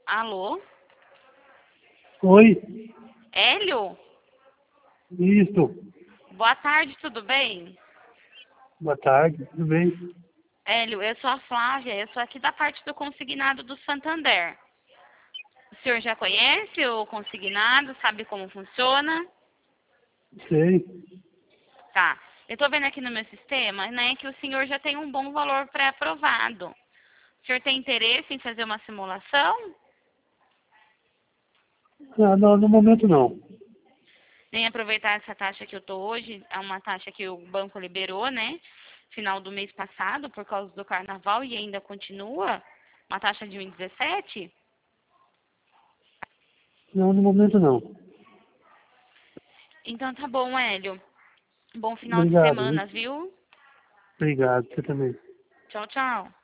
Alô? Oi, Hélio? isso. Boa tarde, tudo bem? Boa tarde, tudo bem? Hélio, eu sou a Flávia, eu sou aqui da parte do consignado do Santander. O senhor já conhece o consignado, sabe como funciona? Sei. Tá. Eu tô vendo aqui no meu sistema, né, que o senhor já tem um bom valor pré-aprovado. O senhor tem interesse em fazer uma simulação? Ah, não, no momento não. Nem aproveitar essa taxa que eu tô hoje, é uma taxa que o banco liberou, né? Final do mês passado, por causa do carnaval, e ainda continua, uma taxa de 1,17? Não, no momento não. Então tá bom, Hélio. Bom final de Obrigado, viu? semana, viu? Obrigado, você também. Tchau, tchau.